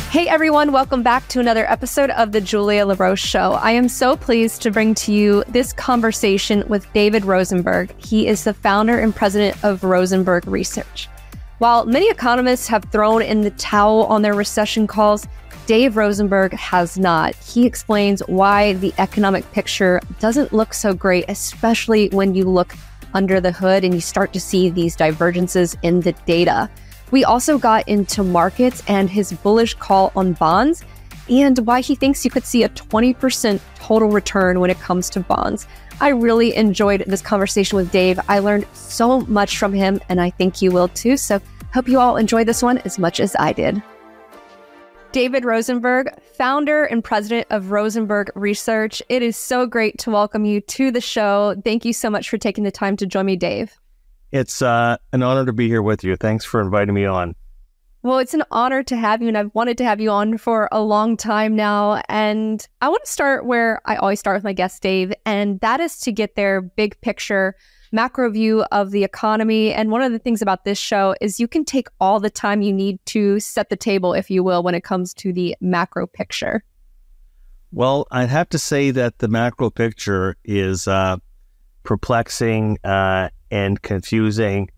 Hey everyone, welcome back to another episode of the Julia LaRoche Show. I am so pleased to bring to you this conversation with David Rosenberg. He is the founder and president of Rosenberg Research. While many economists have thrown in the towel on their recession calls, Dave Rosenberg has not. He explains why the economic picture doesn't look so great, especially when you look under the hood and you start to see these divergences in the data. We also got into markets and his bullish call on bonds and why he thinks you could see a 20% total return when it comes to bonds. I really enjoyed this conversation with Dave. I learned so much from him and I think you will too. So hope you all enjoyed this one as much as I did. David Rosenberg, founder and president of Rosenberg Research. It is so great to welcome you to the show. Thank you so much for taking the time to join me, Dave. It's an honor to be here with you. Thanks for inviting me on. Well, it's an honor to have you, and I've wanted to have you on for a long time now. And I want to start where I always start with my guest, Dave, and that is to get their big picture, macro view of the economy. And one of the things about this show is you can take all the time you need to set the table, if you will, when it comes to the macro picture. Well, I'd have to say that the macro picture is perplexing and confusing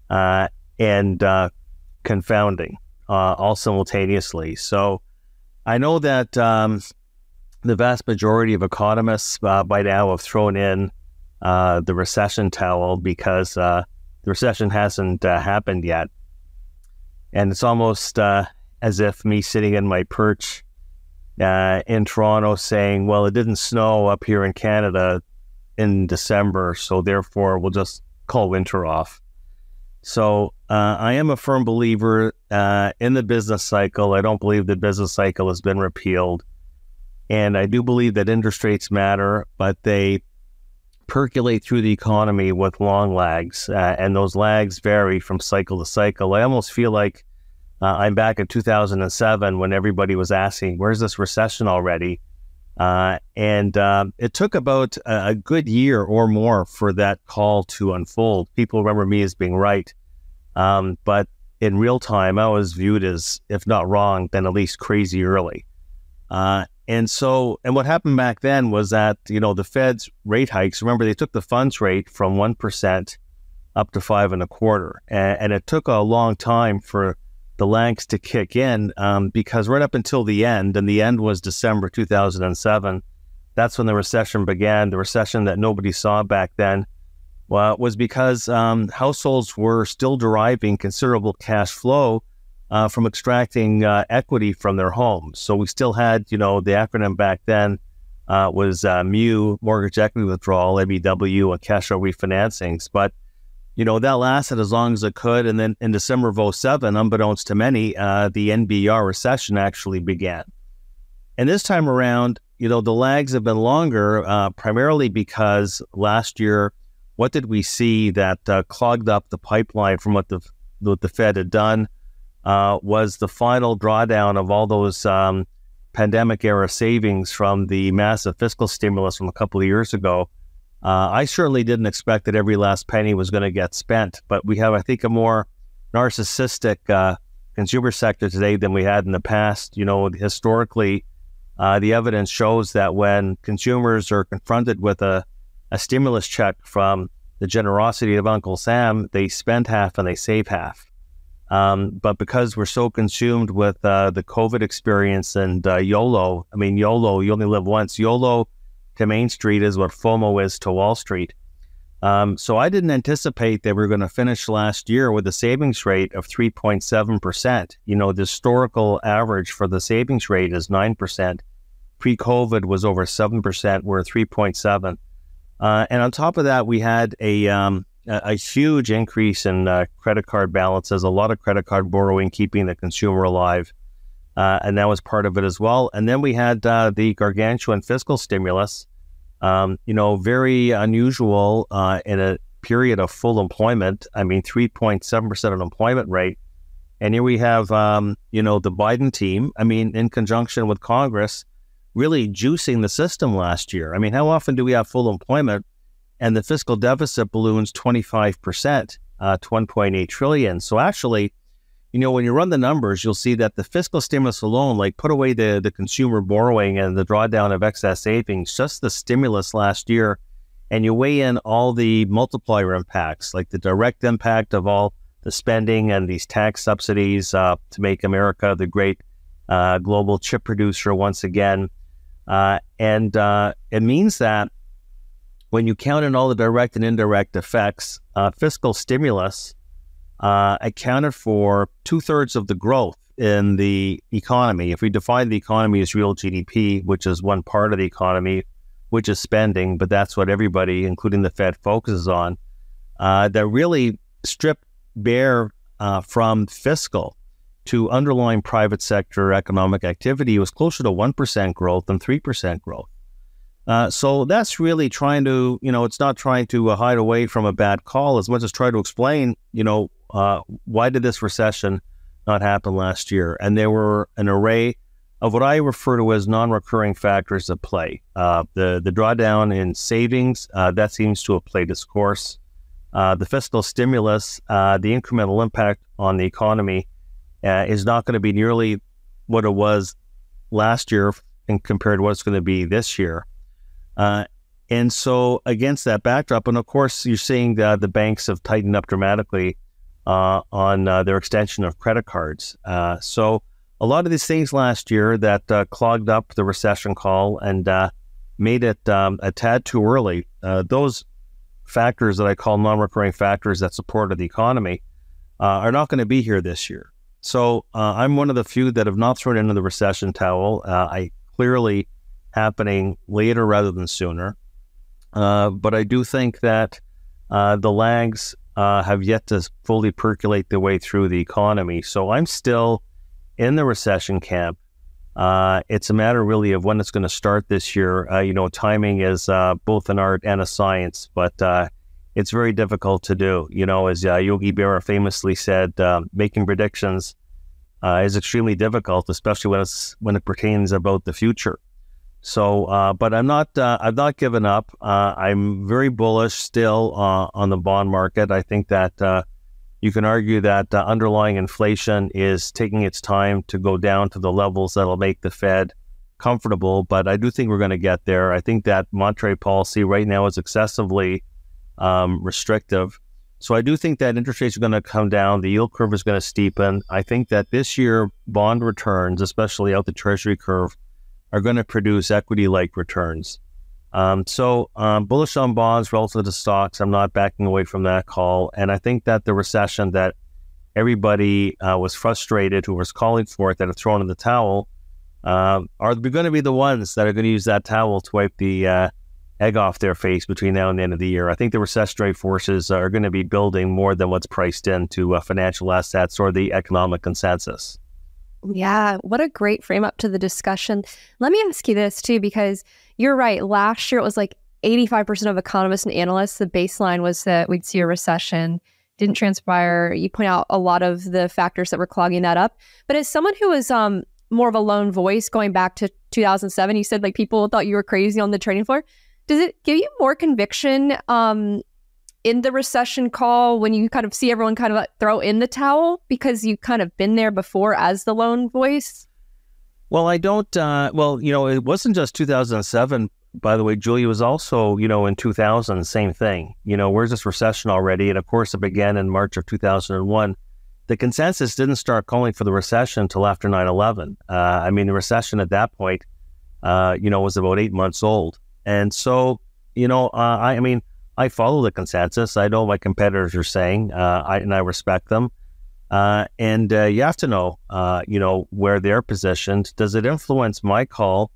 and confounding all simultaneously. So I know that the vast majority of economists by now have thrown in the recession towel because the recession hasn't happened yet. And it's almost as if me sitting in my perch in Toronto saying, well, it didn't snow up here in Canada in December, so therefore we'll just call winter off. So I am a firm believer in the business cycle. I don't believe the business cycle has been repealed. And I do believe that interest rates matter, but they percolate through the economy with long lags, and those lags vary from cycle to cycle. I almost feel like I'm back in 2007 when everybody was asking, where's this recession already? And it took about a good year or more for that call to unfold. People remember me as being right. But in real time, I was viewed as, if not wrong, then at least crazy early. And what happened back then was that, the Fed's rate hikes, remember, they took the funds rate from 1% up to 5.25%. And it took a long time for the lags to kick in because right up until the end, and the end was December 2007, that's when the recession began. The recession that nobody saw back then was because households were still deriving considerable cash flow from extracting equity from their homes. So we still had, the acronym back then was MU, mortgage equity withdrawal, MEW, and cash out refinancings. But that lasted as long as it could. And then in December of 2007, unbeknownst to many, the NBER recession actually began. And this time around, the lags have been longer, primarily because last year, what did we see that clogged up the pipeline from what the Fed had done was the final drawdown of all those pandemic-era savings from the massive fiscal stimulus from a couple of years ago. I certainly didn't expect that every last penny was going to get spent, but we have, I think, a more narcissistic consumer sector today than we had in the past. Historically, the evidence shows that when consumers are confronted with a stimulus check from the generosity of Uncle Sam, they spend half and they save half. But because we're so consumed with the COVID experience and YOLO, YOLO, you only live once. YOLO to Main Street is what FOMO is to Wall Street. So I didn't anticipate that we were going to finish last year with a savings rate of 3.7%. The historical average for the savings rate is 9%. Pre-COVID was over 7%. We're 3.7%. And on top of that, we had a huge increase in credit card balances, a lot of credit card borrowing, keeping the consumer alive. And that was part of it as well. And then we had the gargantuan fiscal stimulus, very unusual in a period of full employment. 3.7% unemployment rate. And here we have, the Biden team, in conjunction with Congress, really juicing the system last year. How often do we have full employment and the fiscal deficit balloons 25% to 1.8 trillion? So actually, when you run the numbers, you'll see that the fiscal stimulus alone, like put away the consumer borrowing and the drawdown of excess savings, just the stimulus last year, and you weigh in all the multiplier impacts, like the direct impact of all the spending and these tax subsidies to make America the great global chip producer once again. And it means that when you count in all the direct and indirect effects, fiscal stimulus accounted for 2/3 of the growth in the economy. If we define the economy as real GDP, which is one part of the economy, which is spending, but that's what everybody, including the Fed, focuses on, that really stripped bare from fiscal to underlying private sector economic activity was closer to 1% growth than 3% growth. So that's really trying to, it's not trying to hide away from a bad call as much as try to explain, why did this recession not happen last year? And there were an array of what I refer to as non-recurring factors at play. The drawdown in savings, that seems to have played its course. The fiscal stimulus, the incremental impact on the economy is not going to be nearly what it was last year and compared to what it's going to be this year. And so against that backdrop, and of course, you're seeing the banks have tightened up dramatically on their extension of credit cards. So a lot of these things last year that clogged up the recession call and made it a tad too early, those factors that I call non-recurring factors that supported the economy are not going to be here this year. So I'm one of the few that have not thrown into the recession towel. I clearly happening later rather than sooner. But I do think that the lags have yet to fully percolate their way through the economy. So I'm still in the recession camp. It's a matter really of when it's going to start this year. Timing is both an art and a science, but it's very difficult to do. As Yogi Berra famously said, making predictions is extremely difficult, especially when it pertains about the future. So, but I've not given up. I'm very bullish still on the bond market. I think that you can argue that underlying inflation is taking its time to go down to the levels that'll make the Fed comfortable, but I do think we're going to get there. I think that monetary policy right now is excessively restrictive. So I do think that interest rates are going to come down. The yield curve is going to steepen. I think that this year bond returns, especially out the Treasury curve, are going to produce equity-like returns. So bullish on bonds relative to stocks. I'm not backing away from that call. And I think that the recession that everybody was frustrated, who was calling for it, that have thrown in the towel, are going to be the ones that are going to use that towel to wipe the egg off their face between now and the end of the year. I think the recessionary forces are going to be building more than what's priced into financial assets or the economic consensus. Yeah, what a great frame up to the discussion. Let me ask you this too, because you're right. Last year, it was like 85% of economists and analysts, the baseline was that we'd see a recession. Didn't transpire. You point out a lot of the factors that were clogging that up. But as someone who was more of a lone voice going back to 2007, you said like people thought you were crazy on the trading floor. Does it give you more conviction in the recession call when you kind of see everyone kind of throw in the towel because you've kind of been there before as the lone voice? Well, I don't, it wasn't just 2007, by the way, Julia. Was also, in 2000, same thing. Where's this recession already? And of course, it began in March of 2001. The consensus didn't start calling for the recession until after 9/11. The recession at that point, was about 8 months old. And so, I follow the consensus. I know what my competitors are saying, and I respect them. And you have to know, where they're positioned. Does it influence my call?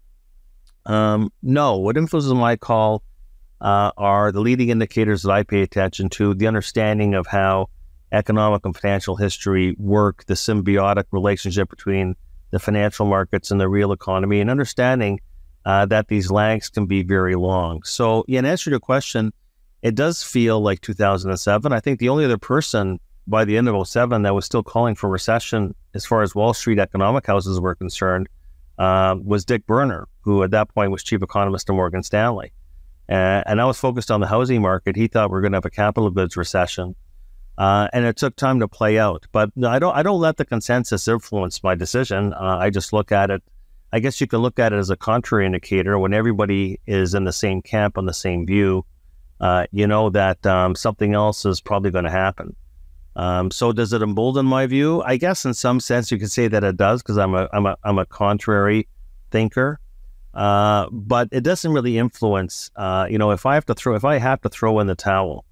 No. What influences my call are the leading indicators that I pay attention to, the understanding of how economic and financial history work, the symbiotic relationship between the financial markets and the real economy, and understanding that these lags can be very long. So, in answer to your question, it does feel like 2007. I think the only other person by the end of 2007 that was still calling for recession as far as Wall Street economic houses were concerned was Dick Berner, who at that point was chief economist of Morgan Stanley. And I was focused on the housing market. He thought we were going to have a capital goods recession. And it took time to play out. But no, I don't let the consensus influence my decision. I just look at it. I guess you can look at it as a contrary indicator. When everybody is in the same camp on the same view, you know that something else is probably going to happen. So does it embolden my view? I guess in some sense you could say that it does, because I'm a contrary thinker. But it doesn't really influence. If I have to throw in the towel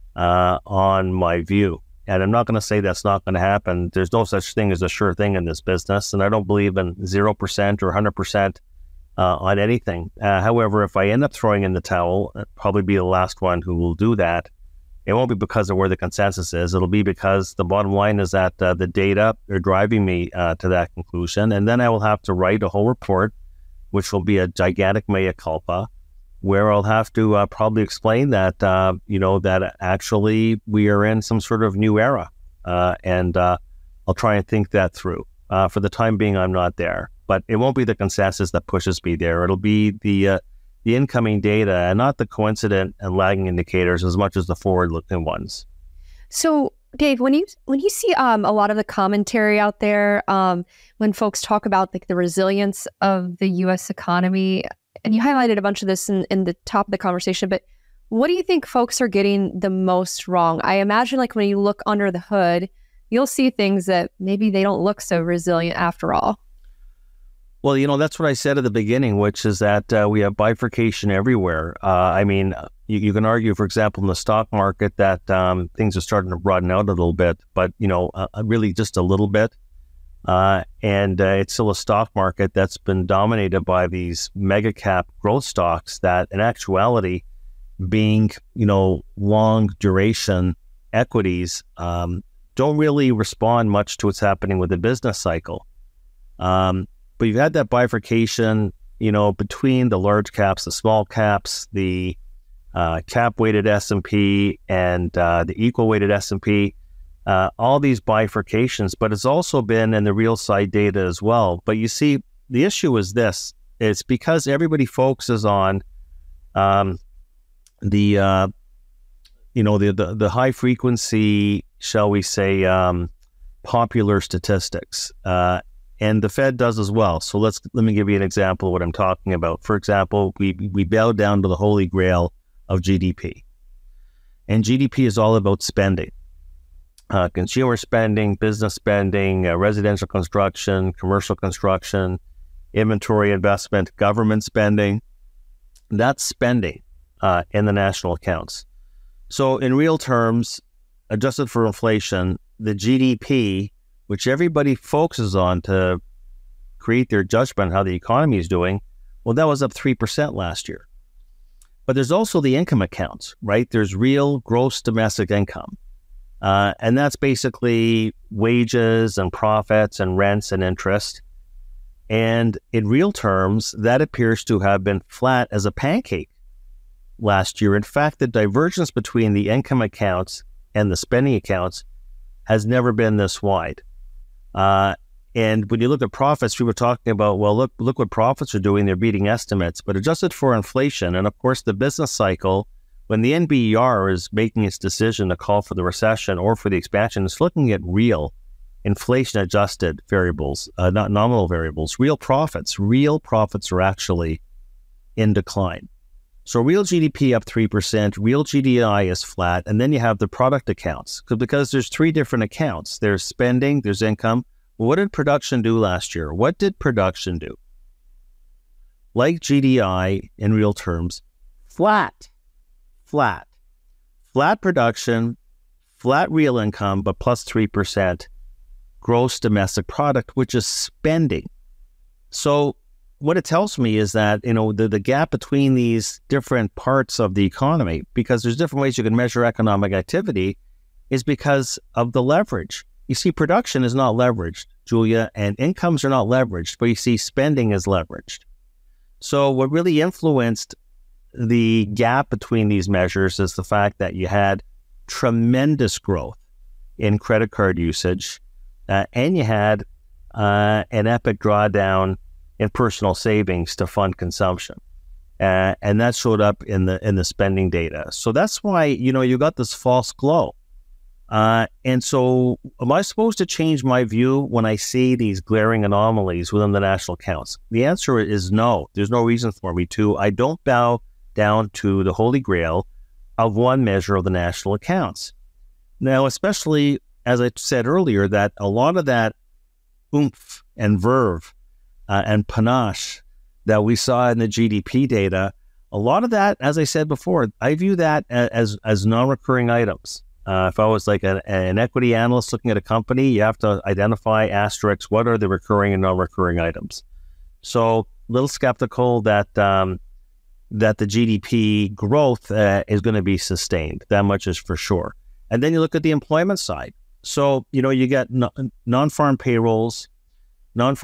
on my view, and I'm not going to say that's not going to happen. There's no such thing as a sure thing in this business, and I don't believe in 0% or 100% on anything. However, if I end up throwing in the towel, I'll probably be the last one who will do that. It won't be because of where the consensus is. It'll be because the bottom line is that the data are driving me to that conclusion, and then I will have to write a whole report, which will be a gigantic mea culpa, where I'll have to probably explain that, that actually we are in some sort of new era. And I'll try and think that through. For the time being, I'm not there. But it won't be the consensus that pushes me there. It'll be the incoming data, and not the coincident and lagging indicators as much as the forward-looking ones. So, Dave, when you see a lot of the commentary out there, when folks talk about the resilience of the U.S. economy, and you highlighted a bunch of this in the top of the conversation, but what do you think folks are getting the most wrong? I imagine when you look under the hood, you'll see things that maybe they don't look so resilient after all. Well, that's what I said at the beginning, which is that we have bifurcation everywhere. You can argue, for example, in the stock market that things are starting to broaden out a little bit, but, really just a little bit. And it's still a stock market that's been dominated by these mega cap growth stocks that in actuality, being, long duration equities, don't really respond much to what's happening with the business cycle. But you've had that bifurcation, between the large caps, the small caps, the cap-weighted S&P and the equal-weighted S&P, all these bifurcations, but it's also been in the real side data as well. But you see, the issue is this. It's because everybody focuses on the high-frequency, shall we say, popular statistics. And the Fed does as well. So let me give you an example of what I'm talking about. For example, we bow down to the holy grail of GDP. And GDP is all about spending. Consumer spending, business spending, residential construction, commercial construction, inventory investment, government spending. That's spending in the national accounts. So in real terms, adjusted for inflation, the GDP, which everybody focuses on to create their judgment on how the economy is doing, well, that was up 3% last year. But there's also the income accounts, right? There's real gross domestic income. And that's basically wages and profits and rents and interest. And in real terms, that appears to have been flat as a pancake last year. In fact, the divergence between the income accounts and the spending accounts has never been this wide. And when you look at profits, we were talking about, well, look what profits are doing. They're beating estimates, but adjusted for inflation. And of course, the business cycle, when the NBER is making its decision to call for the recession or for the expansion, it's looking at real inflation-adjusted variables, not nominal variables, real profits. Real profits are actually in decline. So real GDP up 3%, real GDI is flat, and then you have the product accounts. Because there's three different accounts. There's spending, there's income. What did production do last year? What did production do? Like GDI in real terms, flat. Flat production, flat real income, but plus 3% gross domestic product, which is spending. So what it tells me is that, the gap between these different parts of the economy, because there's different ways you can measure economic activity, is because of the leverage. You see, production is not leveraged, Julia, and incomes are not leveraged, but you see spending is leveraged. So what really influenced the gap between these measures is the fact that you had tremendous growth in credit card usage, and you had an epic drawdown in personal savings to fund consumption. And that showed up in the spending data. So that's why, you got this false glow. And so am I supposed to change my view when I see these glaring anomalies within the national accounts? The answer is no. There's no reason for me to. I don't bow down to the holy grail of one measure of the national accounts. Now, especially, as I said earlier, that a lot of that oomph and verve and panache that we saw in the GDP data, a lot of that, as I said before, I view that as non-recurring items. If I was like an equity analyst looking at a company, you have to identify asterisks. What are the recurring and non-recurring items? So a little skeptical that the GDP growth is going to be sustained. That much is for sure. And then you look at the employment side. So, you get non-farm payrolls on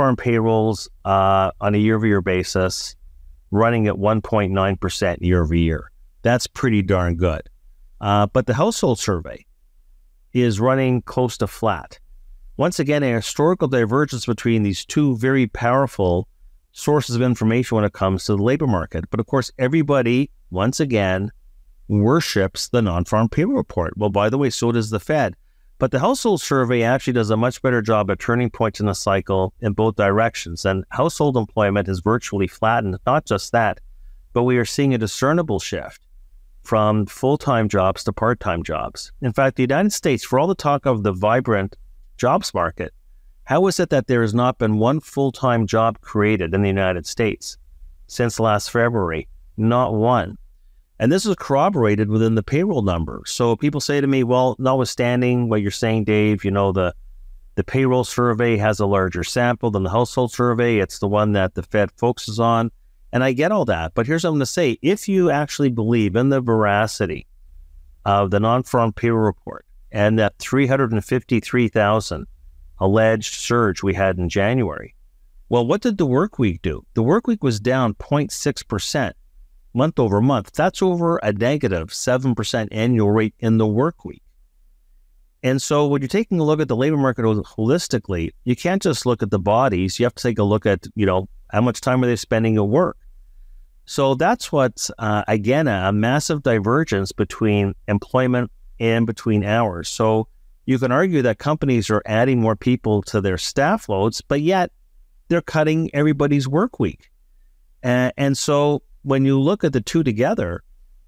a year-over-year basis running at 1.9% year over year. That's pretty darn good. But the household survey is running close to flat. Once again, a historical divergence between these two very powerful sources of information when it comes to the labor market. But of course, everybody, once again, worships the non-farm payroll report. Well, by the way, so does the Fed. But the household survey actually does a much better job at turning points in the cycle in both directions. And household employment is virtually flattened. Not just that, but we are seeing a discernible shift from full-time jobs to part-time jobs. In fact, the United States, for all the talk of the vibrant jobs market, how is it that there has not been one full-time job created in the United States since last February? Not one. And this is corroborated within the payroll number. So people say to me, well, notwithstanding what you're saying, Dave, the payroll survey has a larger sample than the household survey. It's the one that the Fed focuses on. And I get all that. But here's what I'm going to say. If you actually believe in the veracity of the non-farm payroll report and that 353,000 alleged surge we had in January, well, what did the work week do? The work week was down 0.6%. month over month. That's over a negative 7% annual rate in the work week. And so when you're taking a look at the labor market holistically, you can't just look at the bodies. You have to take a look at, how much time are they spending at work? So that's what's, again, a massive divergence between employment and between hours. So you can argue that companies are adding more people to their staff loads, but yet they're cutting everybody's work week. And so when you look at the two together,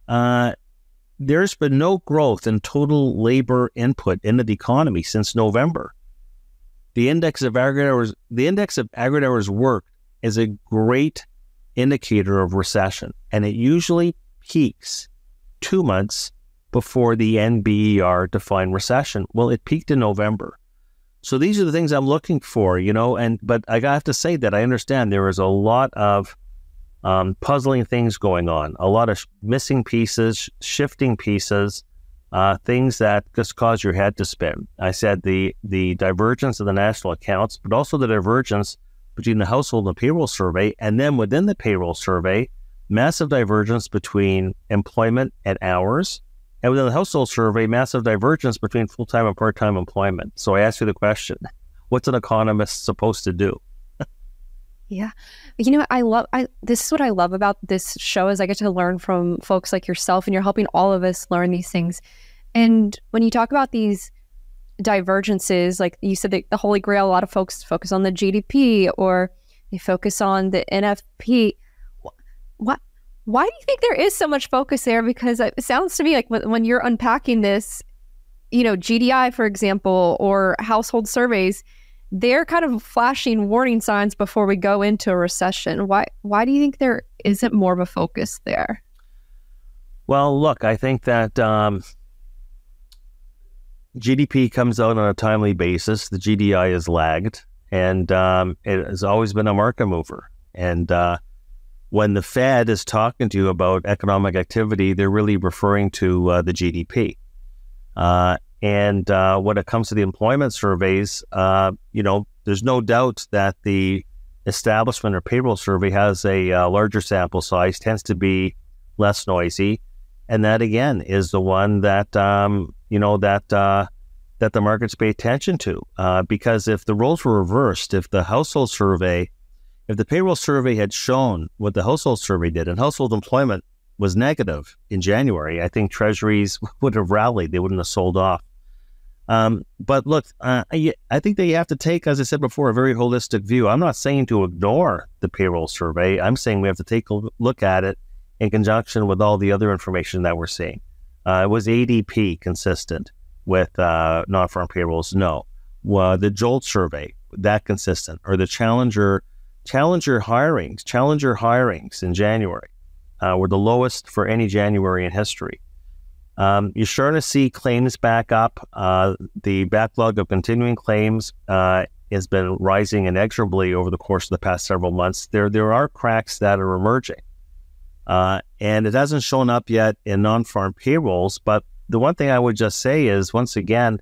there's been no growth in total labor input into the economy since November. The index of aggregate hours worked is a great indicator of recession, and it usually peaks 2 months before the NBER defined recession. Well, it peaked in November. So these are the things I'm looking for, but I have to say that I understand there is a lot of puzzling things going on, a lot of missing pieces, shifting pieces, things that just cause your head to spin. I said the divergence of the national accounts, but also the divergence between the household and payroll survey, and then within the payroll survey, massive divergence between employment and hours, and within the household survey, massive divergence between full-time and part-time employment. So I ask you the question, what's an economist supposed to do? Yeah. This is what I love about this show is I get to learn from folks like yourself, and you're helping all of us learn these things. And when you talk about these divergences, like you said, the Holy Grail, a lot of folks focus on the GDP or they focus on the NFP. Why do you think there is so much focus there? Because it sounds to me like when you're unpacking this, GDI, for example, or household surveys, they're kind of flashing warning signs before we go into a recession. Why do you think there isn't more of a focus there? Well, look, I think that GDP comes out on a timely basis. The GDI is lagged, and it has always been a market mover. And when the Fed is talking to you about economic activity, they're really referring to the GDP. And when it comes to the employment surveys, there's no doubt that the establishment or payroll survey has a larger sample size, tends to be less noisy. And that, again, is the one that, that the markets pay attention to. Because if the roles were reversed, if the payroll survey had shown what the household survey did, and household employment was negative in January, I think treasuries would have rallied. They wouldn't have sold off. But look, I think that you have to take, as I said before, a very holistic view. I'm not saying to ignore the payroll survey. I'm saying we have to take a look at it in conjunction with all the other information that we're seeing. Was ADP consistent with non-farm payrolls? No. The JOLT survey, that consistent? Or the Challenger hirings in January were the lowest for any January in history. You're starting to see claims back up. The backlog of continuing claims has been rising inexorably over the course of the past several months. There are cracks that are emerging. And it hasn't shown up yet in non-farm payrolls. But the one thing I would just say is, once again,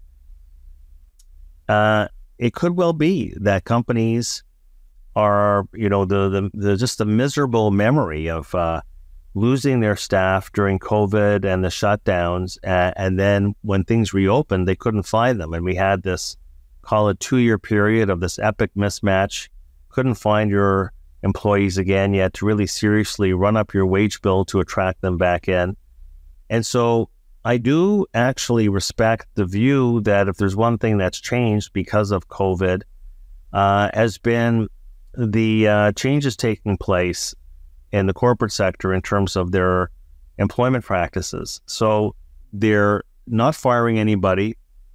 it could well be that companies are, just the miserable memory of losing their staff during COVID and the shutdowns. And then when things reopened, they couldn't find them. And we had this, call it 2-year period of this epic mismatch. Couldn't find your employees again yet to really seriously run up your wage bill to attract them back in. And so I do actually respect the view that if there's one thing that's changed because of COVID, has been the changes taking place in the corporate sector in terms of their employment practices. So they're not firing anybody.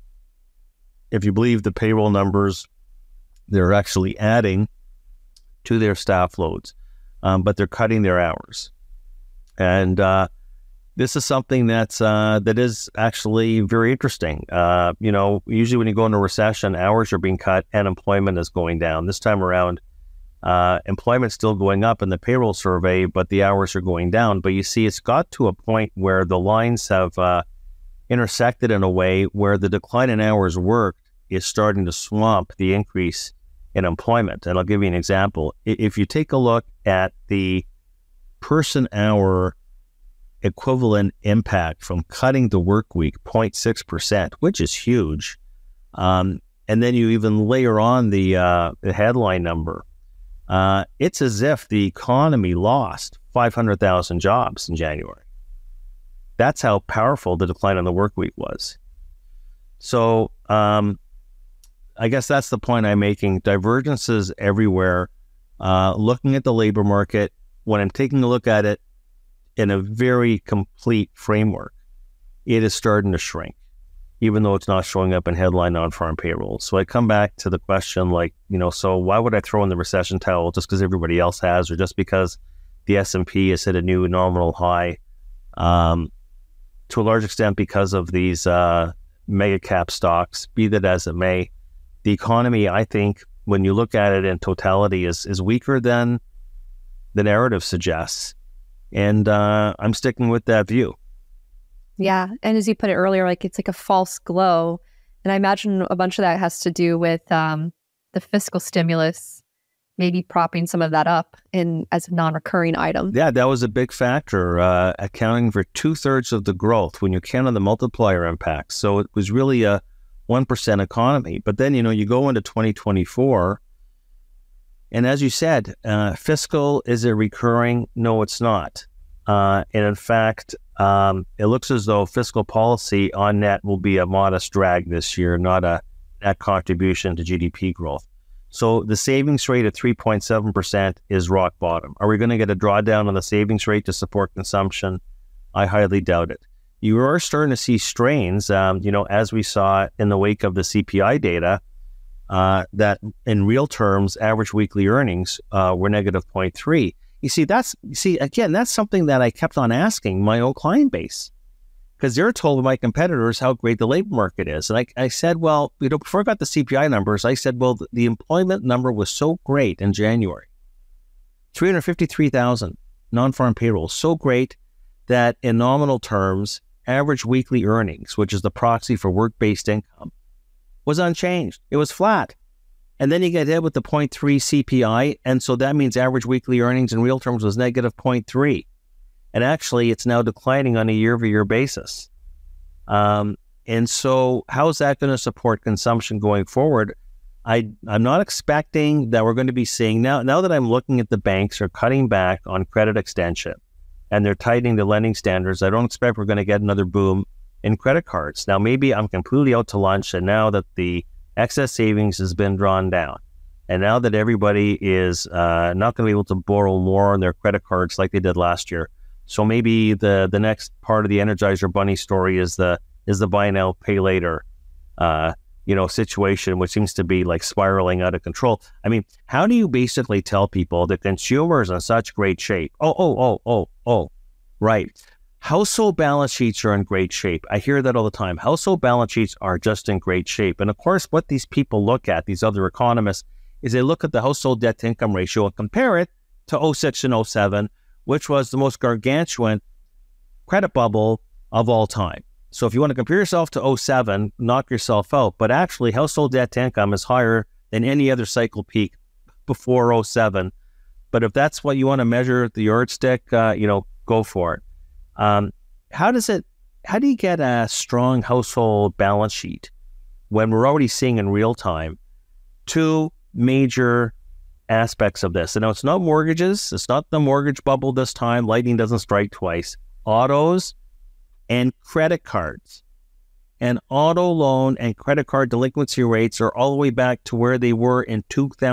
If you believe the payroll numbers, they're actually adding to their staff loads, but they're cutting their hours. And this is something that is actually very interesting. Usually when you go into a recession, hours are being cut and employment is going down. This time around, employment's still going up in the payroll survey, but the hours are going down. But you see, it's got to a point where the lines have intersected in a way where the decline in hours worked is starting to swamp the increase in employment. And I'll give you an example. If you take a look at the person hour equivalent impact from cutting the work week, 0.6%, which is huge. And then you even layer on the headline number. It's as if the economy lost 500,000 jobs in January. That's how powerful the decline in the work week was. So I guess that's the point I'm making. Divergences everywhere. Looking at the labor market, when I'm taking a look at it in a very complete framework, it is starting to shrink, even though it's not showing up in headline non-farm payrolls. So I come back to the question, so why would I throw in the recession towel just because everybody else has, or just because the S&P has hit a new nominal high, to a large extent because of these mega cap stocks, be that as it may. The economy, I think, when you look at it in totality, is weaker than the narrative suggests. And I'm sticking with that view. Yeah. And as you put it earlier, it's like a false glow. And I imagine a bunch of that has to do with the fiscal stimulus, maybe propping some of that up as a non-recurring item. Yeah, that was a big factor, accounting for 2/3 of the growth when you count on the multiplier impact. So it was really a 1% economy. But then, you go into 2024, and as you said, fiscal, is it recurring? No, it's not. And in fact, it looks as though fiscal policy on net will be a modest drag this year, not a net contribution to GDP growth. So the savings rate at 3.7% is rock bottom. Are we going to get a drawdown on the savings rate to support consumption? I highly doubt it. You are starting to see strains, as we saw in the wake of the CPI data, that in real terms, average weekly earnings were negative 0.3. Again, that's something that I kept on asking my own client base, because they're told my competitors how great the labor market is. And I said, well, before I got the CPI numbers, I said, well, the employment number was so great in January, 353,000 non-farm payroll, so great that in nominal terms, average weekly earnings, which is the proxy for work-based income, was unchanged. It was flat. And then you get hit with the 0.3 CPI, and so that means average weekly earnings in real terms was negative 0.3. And actually, it's now declining on a year-over-year basis. And so how is that going to support consumption going forward? I'm not expecting that we're going to be seeing, now that I'm looking at the banks are cutting back on credit extension, and they're tightening the lending standards, I don't expect we're going to get another boom in credit cards. Now, maybe I'm completely out to lunch, and now that the excess savings has been drawn down, and now that everybody is not going to be able to borrow more on their credit cards like they did last year, so maybe the next part of the Energizer Bunny story is the buy now, pay later, situation, which seems to be like spiraling out of control. I mean, how do you basically tell people the consumer is in such great shape? Right. Household balance sheets are in great shape. I hear that all the time. Household balance sheets are just in great shape. And of course, what these people look at, these other economists, is they look at the household debt to income ratio and compare it to 06 and 07, which was the most gargantuan credit bubble of all time. So if you want to compare yourself to 07, knock yourself out. But actually, household debt to income is higher than any other cycle peak before 07. But if that's what you want to measure the yardstick, go for it. How do you get a strong household balance sheet when we're already seeing in real time two major aspects of this? And it's not mortgages. It's not the mortgage bubble this time. Lightning doesn't strike twice. Autos and credit cards. And auto loan and credit card delinquency rates are all the way back to where they were in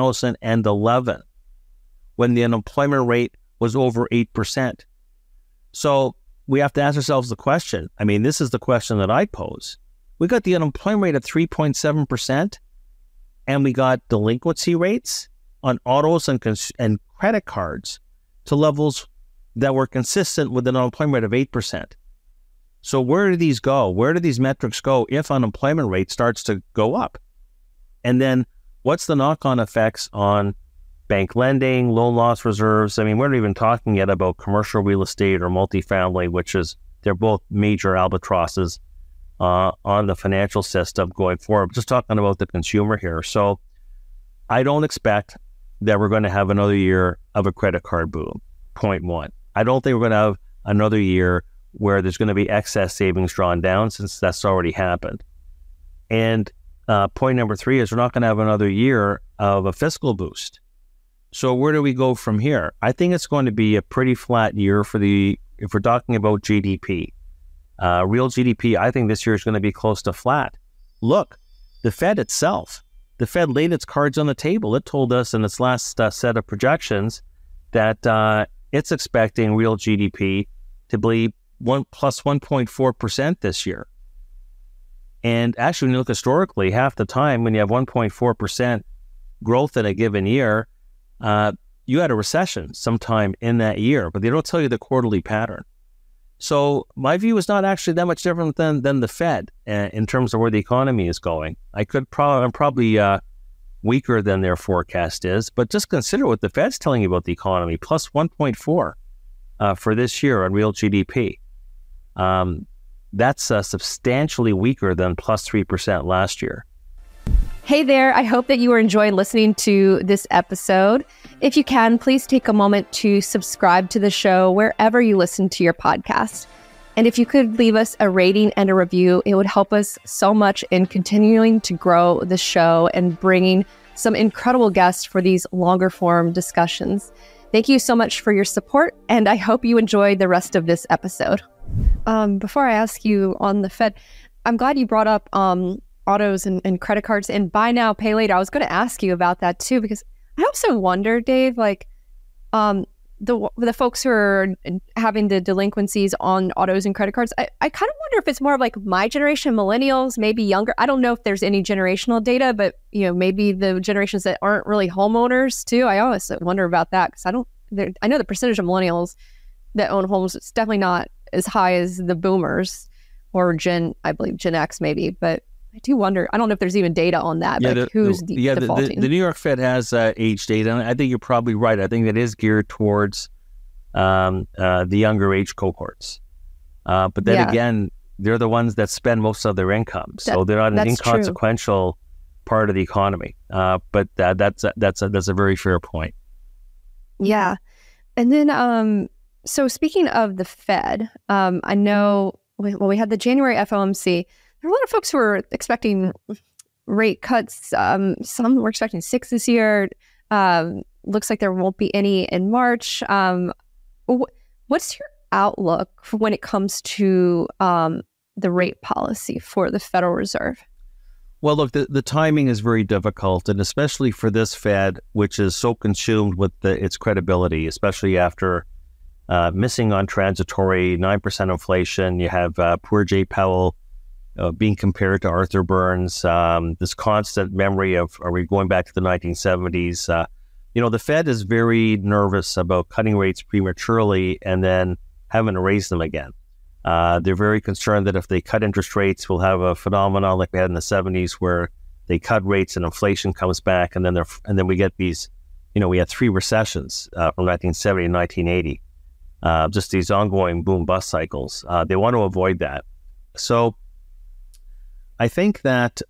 2011, when the unemployment rate was over 8%. So we have to ask ourselves the question. I mean, this is the question that I pose. We got the unemployment rate at 3.7%, and we got delinquency rates on autos and credit cards to levels that were consistent with an unemployment rate of 8%. So where do these go? Where do these metrics go if unemployment rate starts to go up? And then what's the knock-on effects on bank lending, loan loss reserves? I mean, we're not even talking yet about commercial real estate or multifamily, they're both major albatrosses on the financial system going forward. I'm just talking about the consumer here. So I don't expect that we're going to have another year of a credit card boom, point one. I don't think we're going to have another year where there's going to be excess savings drawn down, since that's already happened. And point number three is we're not going to have another year of a fiscal boost. So where do we go from here? I think it's going to be a pretty flat year if we're talking about GDP. Real GDP, I think this year is going to be close to flat. Look, the Fed laid its cards on the table. It told us in its last set of projections that it's expecting real GDP to be plus 1.4% this year. And actually, when you look historically, half the time when you have 1.4% growth in a given year, you had a recession sometime in that year, but they don't tell you the quarterly pattern. So my view is not actually that much different than the Fed in terms of where the economy is going. I'm probably weaker than their forecast is, but just consider what the Fed's telling you about the economy, plus 1.4 for this year on real GDP. That's substantially weaker than plus 3% last year. Hey there, I hope that you are enjoying listening to this episode. If you can, please take a moment to subscribe to the show wherever you listen to your podcast. And if you could leave us a rating and a review, it would help us so much in continuing to grow the show and bringing some incredible guests for these longer form discussions. Thank you so much for your support, and I hope you enjoy the rest of this episode. Before I ask you on the Fed, I'm glad you brought up autos and credit cards and buy now, pay later. I was going to ask you about that too, because I also wonder, Dave, like the folks who are having the delinquencies on autos and credit cards, I kind of wonder if it's more of like my generation, millennials, maybe younger. I don't know if there's any generational data, but maybe the generations that aren't really homeowners too. I always wonder about that, because I know the percentage of millennials that own homes is definitely not as high as the boomers or I believe Gen X maybe, but I do wonder. I don't know if there's even data on that, but who's defaulting? The New York Fed has age data, and I think you're probably right. I think that is geared towards the younger age cohorts. But then again, they're the ones that spend most of their income, so they're not an inconsequential part of the economy. But that's a very fair point. Yeah, and then so speaking of the Fed, I know we had the January FOMC. There are a lot of folks who are expecting rate cuts. Some were expecting 6 this year. Looks like there won't be any in March. What's your outlook for when it comes to the rate policy for the Federal Reserve? Well, look, the timing is very difficult, and especially for this Fed, which is so consumed with its credibility, especially after missing on transitory 9% inflation. You have poor Jay Powell being compared to Arthur Burns, this constant memory of, are we going back to the 1970s? The Fed is very nervous about cutting rates prematurely and then having to raise them again. They're very concerned that if they cut interest rates, we'll have a phenomenon like we had in the 70s where they cut rates and inflation comes back, and then we get these, we had 3 recessions from 1970 to 1980, just these ongoing boom-bust cycles. They want to avoid that. So I think that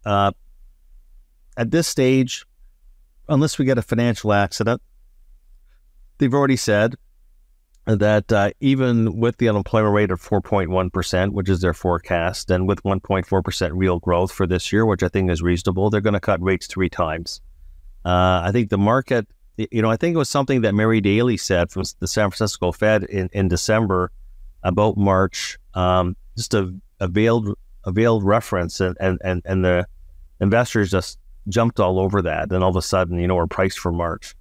at this stage, unless we get a financial accident, they've already said that even with the unemployment rate of 4.1%, which is their forecast, and with 1.4% real growth for this year, which I think is reasonable, they're going to cut rates 3 times. I think the market, I think it was something that Mary Daly said from the San Francisco Fed in December about March, just a veiled reference, and the investors just jumped all over that. And all of a sudden, we're priced for March.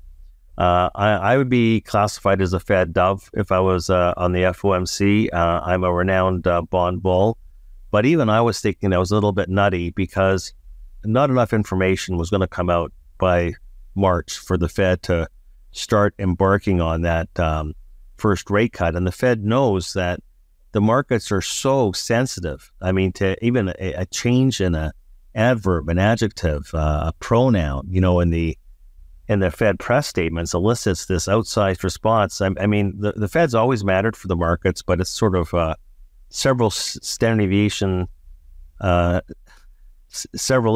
I would be classified as a Fed dove if I was on the FOMC. I'm a renowned bond bull. But even I was thinking that was a little bit nutty because not enough information was going to come out by March for the Fed to start embarking on that first rate cut. And the Fed knows that the markets are so sensitive. I mean, to even a change in an adverb, an adjective, a pronoun, in the Fed press statements elicits this outsized response. I mean, the Fed's always mattered for the markets, but it's sort of several standard deviation, several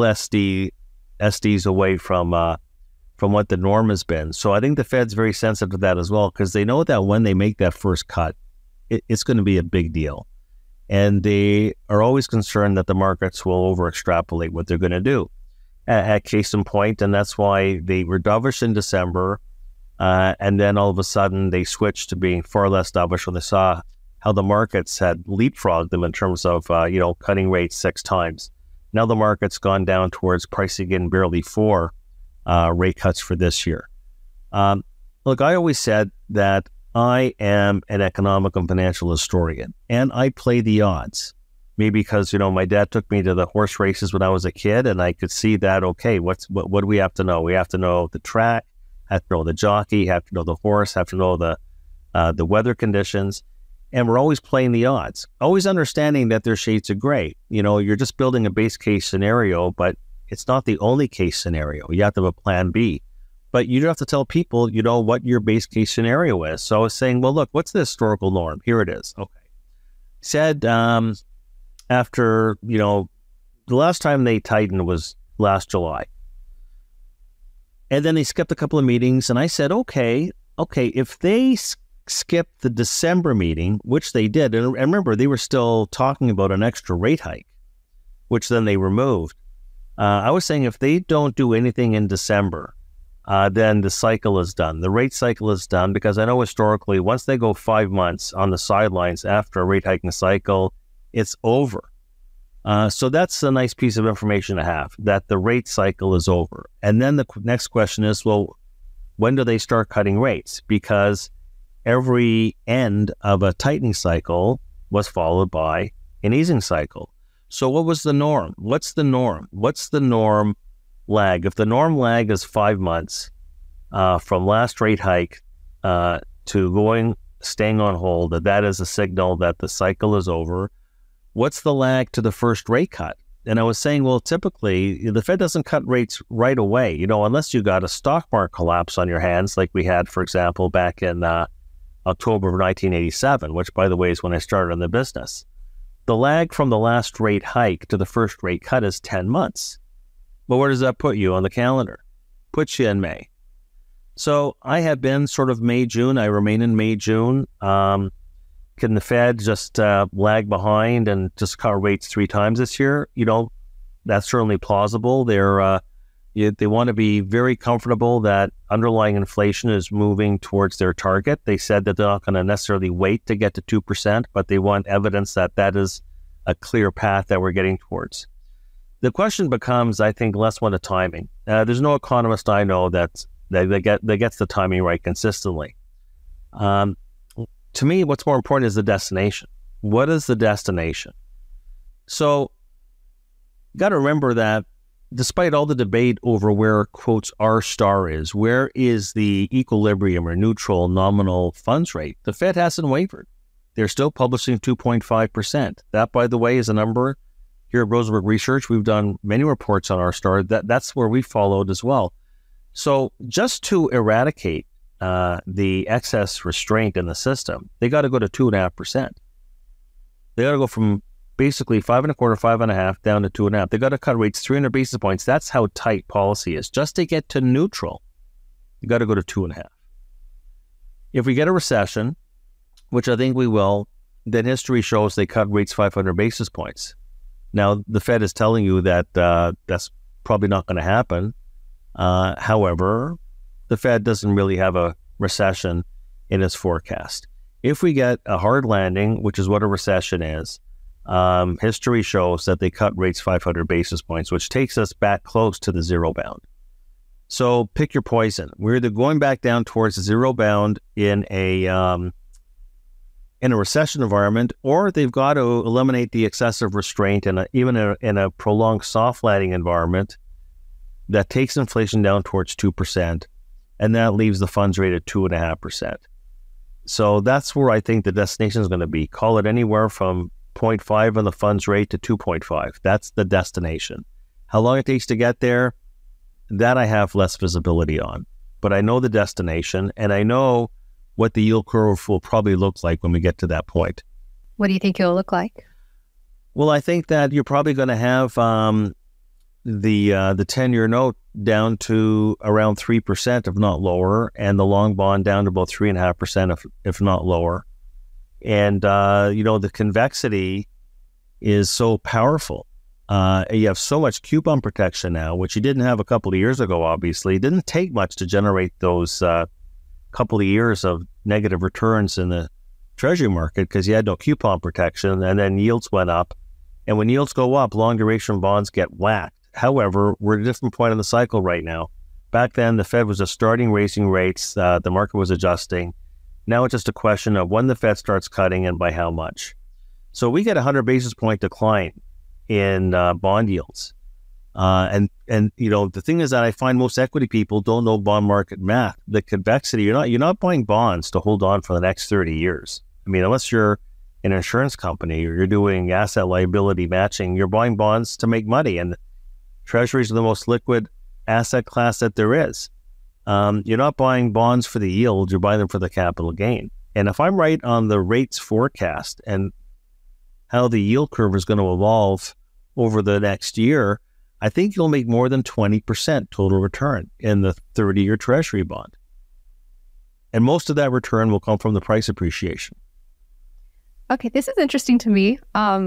SDs away from what the norm has been. So I think the Fed's very sensitive to that as well, because they know that when they make that first cut, it's going to be a big deal. And they are always concerned that the markets will over-extrapolate what they're going to do. At case in point, and that's why they were dovish in December, and then all of a sudden they switched to being far less dovish when they saw how the markets had leapfrogged them in terms of cutting rates 6 times. Now the market's gone down towards pricing in barely 4 rate cuts for this year. Look, I always said that I am an economic and financial historian, and I play the odds. Maybe because, my dad took me to the horse races when I was a kid, and I could see that, okay, what do we have to know? We have to know the track, have to know the jockey, have to know the horse, have to know the weather conditions. And we're always playing the odds, always understanding that there's shades of gray. You're just building a base case scenario, but it's not the only case scenario. You have to have a plan B. But you have to tell people, what your base case scenario is. So I was saying, well, look, what's the historical norm? Here it is. Okay. Said, after, the last time they tightened was last July. And then they skipped a couple of meetings, and I said, okay, if they skipped the December meeting, which they did, and remember, they were still talking about an extra rate hike, which then they removed. I was saying if they don't do anything in December, then the cycle is done. The rate cycle is done, because I know historically, once they go 5 months on the sidelines after a rate hiking cycle, it's over. So that's a nice piece of information to have, that the rate cycle is over. And then the next question is, well, when do they start cutting rates? Because every end of a tightening cycle was followed by an easing cycle. So what was the norm? What's the norm? What's the norm lag? If the norm lag is 5 months from last rate hike to staying on hold, that is a signal that the cycle is over. What's the lag to the first rate cut? And I was saying, well, typically the Fed doesn't cut rates right away, unless you got a stock market collapse on your hands, like we had, for example, back in October of 1987, which, by the way, is when I started in the business. The lag from the last rate hike to the first rate cut is 10 months. But where does that put you on the calendar? Puts you in May. So I have been sort of May, June. I remain in May, June. Can the Fed just lag behind and just cut rates 3 times this year? That's certainly plausible. They want to be very comfortable that underlying inflation is moving towards their target. They said that they're not going to necessarily wait to get to 2%, but they want evidence that is a clear path that we're getting towards. The question becomes, I think, less one of timing. There's no economist I know that gets the timing right consistently. To me, what's more important is the destination. What is the destination? So, you got to remember that despite all the debate over where, quotes, R star is, where is the equilibrium or neutral nominal funds rate, the Fed hasn't wavered. They're still publishing 2.5%. That, by the way, is a number here at Rosenberg Research. We've done many reports on R star. That's where we followed as well. So just to eradicate the excess restraint in the system, they got to go to 2.5%. They got to go from basically 5.25%, 5.5% down to 2.5%. They got to cut rates 300 basis points. That's how tight policy is. Just to get to neutral, you got to go to 2.5%. If we get a recession, which I think we will, then history shows they cut rates 500 basis points. Now, the Fed is telling you that that's probably not going to happen. However, the Fed doesn't really have a recession in its forecast. If we get a hard landing, which is what a recession is, history shows that they cut rates 500 basis points, which takes us back close to the zero bound. So pick your poison. We're either going back down towards the zero bound in a recession environment, or they've got to eliminate the excessive restraint even in a prolonged soft landing environment that takes inflation down towards 2%, and that leaves the funds rate at 2.5%. So that's where I think the destination is going to be. Call it anywhere from 0.5 on the funds rate to 2.5. That's the destination. How long it takes to get there, that I have less visibility on. But I know the destination, and I know what the yield curve will probably look like when we get to that point. What do you think it'll look like? Well, I think that you're probably going to have the 10-year note down to around 3%, if not lower, and the long bond down to about 3.5%, if not lower. And, the convexity is so powerful. You have so much coupon protection now, which you didn't have a couple of years ago, obviously. It didn't take much to generate those couple of years of negative returns in the Treasury market because you had no coupon protection, and then yields went up. And when yields go up, long duration bonds get whacked. However, we're at a different point in the cycle right now. Back then, the Fed was just starting raising rates. The market was adjusting. Now it's just a question of when the Fed starts cutting and by how much. So we get a 100 basis point decline in bond yields. And the thing is that I find most equity people don't know bond market math. The convexity, you're not buying bonds to hold on for the next 30 years. I mean, unless you're an insurance company or you're doing asset liability matching, you're buying bonds to make money. And Treasuries are the most liquid asset class that there is. You're not buying bonds for the yield, you're buying them for the capital gain. And if I'm right on the rates forecast and how the yield curve is going to evolve over the next year, I think you'll make more than 20% total return in the 30-year Treasury bond. And most of that return will come from the price appreciation. Okay, this is interesting to me.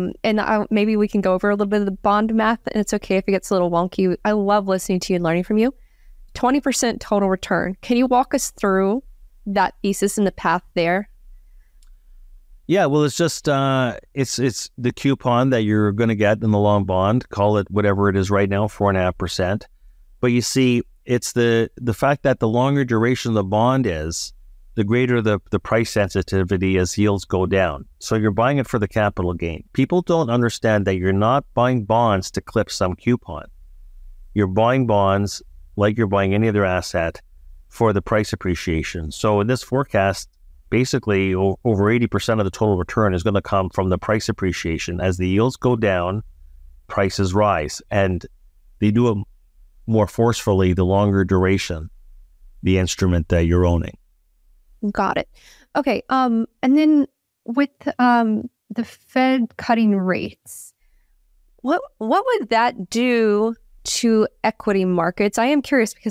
Maybe we can go over a little bit of the bond math, and it's okay if it gets a little wonky. I love listening to you and learning from you. 20% total return. Can you walk us through that thesis and the path there? Yeah, well, it's just it's the coupon that you're going to get in the long bond. Call it whatever it is right now, 4.5%. But you see, it's the fact that the longer duration of the bond is, the greater the price sensitivity as yields go down. So you're buying it for the capital gain. People don't understand that you're not buying bonds to clip some coupon. You're buying bonds like you're buying any other asset for the price appreciation. So in this forecast, basically over 80% of the total return is going to come from the price appreciation. As the yields go down, prices rise. And they do it more forcefully the longer duration the instrument that you're owning. Got it. Okay. And then with the Fed cutting rates, what would that do to equity markets? I am curious because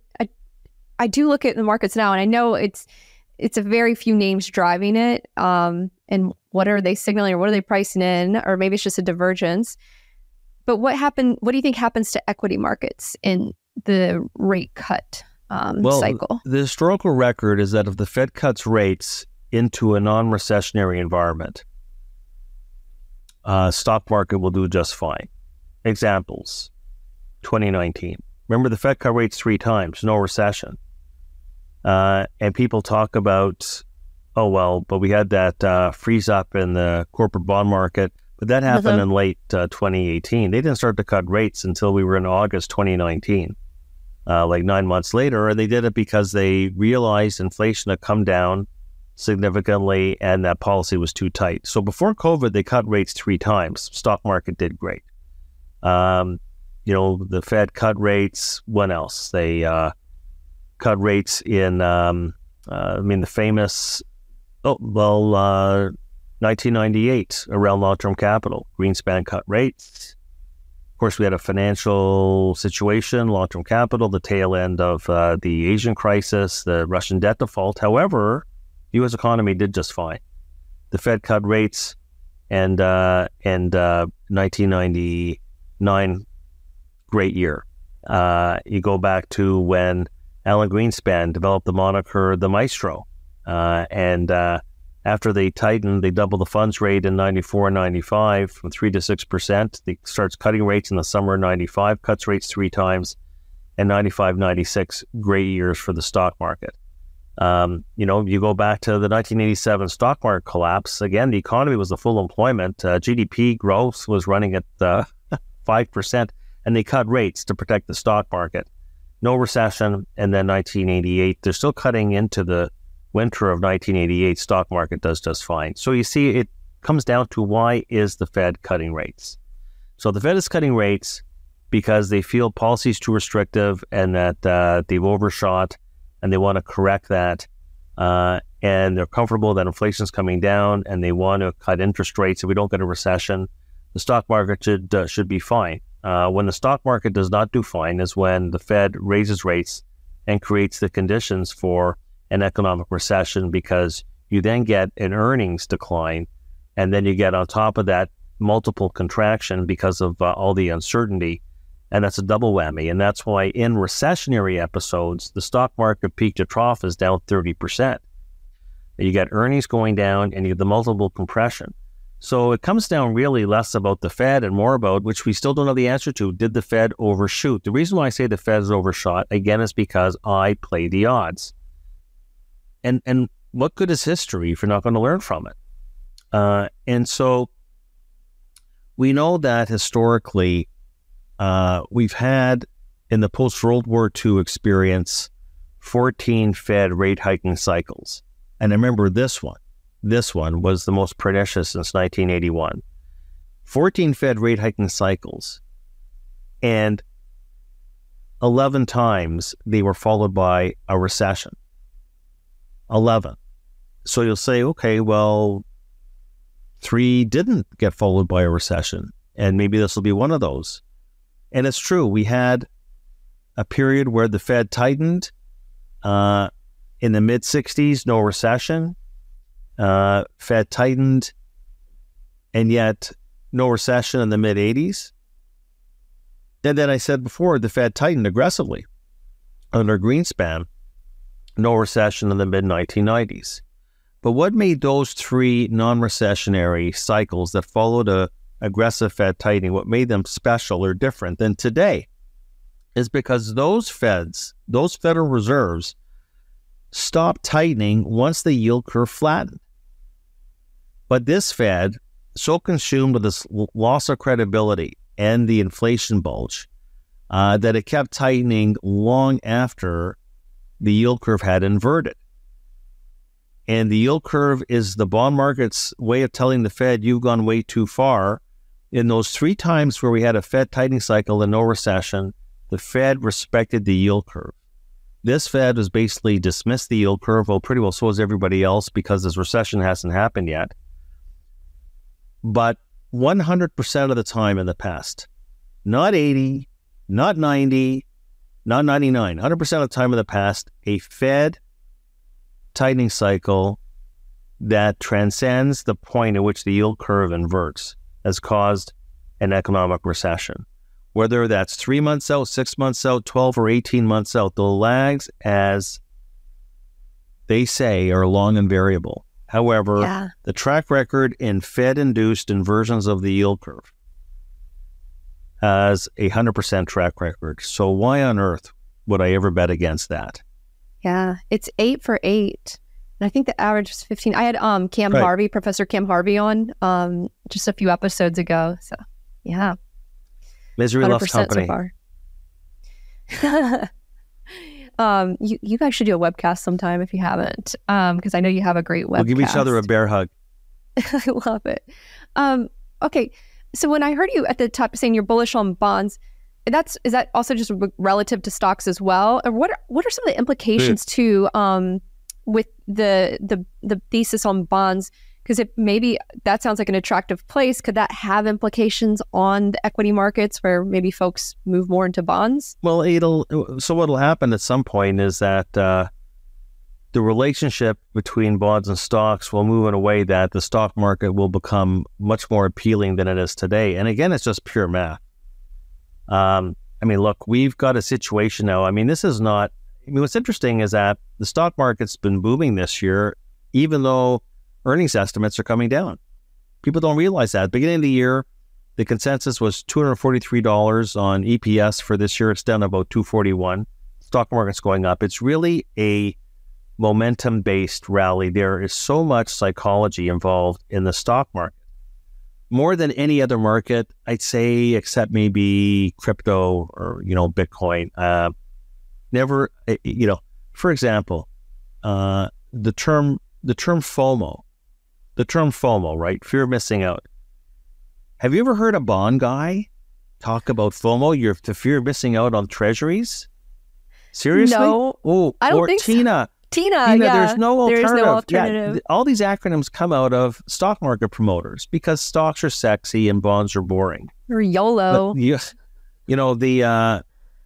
I do look at the markets now, and I know it's a very few names driving it. And what are they signaling, or what are they pricing in, or maybe it's just a divergence. But what do you think happens to equity markets in the rate cut cycle? The historical record is that if the Fed cuts rates into a non-recessionary environment, stock market will do just fine. Examples, 2019. Remember, the Fed cut rates 3 times, no recession. And people talk about, but we had that freeze up in the corporate bond market, but that happened in late 2018. They didn't start to cut rates until we were in August 2019, like 9 months later. And they did it because they realized inflation had come down significantly and that policy was too tight. So before COVID, they cut rates 3 times. Stock market did great. The Fed cut rates. When else? They cut rates in, the famous, 1998 around long-term capital. Greenspan cut rates. Of course, we had a financial situation, long-term capital, the tail end of the Asian crisis, the Russian debt default. However, the U.S. economy did just fine. The Fed cut rates, and 1999, great year. You go back to when Alan Greenspan developed the moniker the Maestro, and after they tightened, they doubled the funds rate in 94 and 95 from 3 to 6%. They starts cutting rates in the summer of 95, cuts rates 3 times, and 95, 96, great years for the stock market. You go back to the 1987 stock market collapse. Again, the economy was the full employment. GDP growth was running at 5%, and they cut rates to protect the stock market. No recession, and then 1988, they're still cutting into the winter of 1988. Stock market does just fine. So you see, it comes down to, why is the Fed cutting rates? So the Fed is cutting rates because they feel policy is too restrictive and that they've overshot, and they want to correct that, and they're comfortable that inflation's coming down, and they want to cut interest rates. If we don't get a recession, the stock market should be fine. When the stock market does not do fine is when the Fed raises rates and creates the conditions for an economic recession, because you then get an earnings decline, and then you get on top of that multiple contraction because of all the uncertainty. And that's a double whammy. And that's why in recessionary episodes, the stock market peak to trough is down 30%. You get earnings going down and you get the multiple compression. So it comes down really less about the Fed and more about, which we still don't know the answer to, did the Fed overshoot? The reason why I say the Fed is overshot, again, is because I play the odds. And what good is history if you're not going to learn from it? And so we know that historically, we've had, in the post-World War II experience, 14 Fed rate hiking cycles. And I remember this one was the most pernicious since 1981. 14 Fed rate hiking cycles, and 11 times they were followed by a recession. 11. So you'll say, okay, well, 3 didn't get followed by a recession, and maybe this will be one of those. And it's true. We had a period where the Fed tightened in the mid-60s, no recession. Fed tightened, and yet no recession in the mid-80s. And then I said before, the Fed tightened aggressively under Greenspan, no recession in the mid-1990s. But what made those 3 non-recessionary cycles that followed a aggressive Fed tightening, what made them special or different than today, is because those Federal Reserves stopped tightening once the yield curve flattened. But this Fed, so consumed with this loss of credibility and the inflation bulge, that it kept tightening long after the yield curve had inverted. And the yield curve is the bond market's way of telling the Fed, you've gone way too far. In those 3 times where we had a Fed tightening cycle and no recession, the Fed respected the yield curve. This Fed has basically dismissed the yield curve, well, pretty well so has everybody else, because this recession hasn't happened yet. But 100% of the time in the past, not 80, not 90, not 99, 100% of the time in the past, a Fed tightening cycle that transcends the point at which the yield curve inverts has caused an economic recession. Whether that's 3 months out, 6 months out, 12 or 18 months out, the lags, as they say, are long and variable. However, the track record in Fed-induced inversions of the yield curve has a 100% track record. So why on earth would I ever bet against that? Yeah, it's 8 for 8. And I think the average was 15. I had Cam Harvey, Professor Cam Harvey on just a few episodes ago. So, yeah. Misery loves company. So far. You guys should do a webcast sometime if you haven't, because I know you have a great webcast. We'll give each other a bear hug. I love it. Okay, so when I heard you at the top saying you're bullish on bonds, is that also just relative to stocks as well? Or what are some of the implications too with the thesis on bonds? Because if maybe that sounds like an attractive place, could that have implications on the equity markets where maybe folks move more into bonds? Well, so what'll happen at some point is that the relationship between bonds and stocks will move in a way that the stock market will become much more appealing than it is today. And again, it's just pure math. Look, we've got a situation now. What's interesting is that the stock market's been booming this year, even though earnings estimates are coming down. People don't realize that. At the beginning of the year, the consensus was $243 on EPS for this year. It's down about $241. Stock market's going up. It's really a momentum-based rally. There is so much psychology involved in the stock market. More than any other market, I'd say, except maybe crypto or, Bitcoin. For example, the term FOMO, right? Fear of missing out. Have you ever heard a bond guy talk about FOMO? The fear of missing out on treasuries? Seriously? No. Oh, I don't think Tina. So. Tina, yeah. There's no alternative. Yeah, all these acronyms come out of stock market promoters because stocks are sexy and bonds are boring. Or YOLO. But, the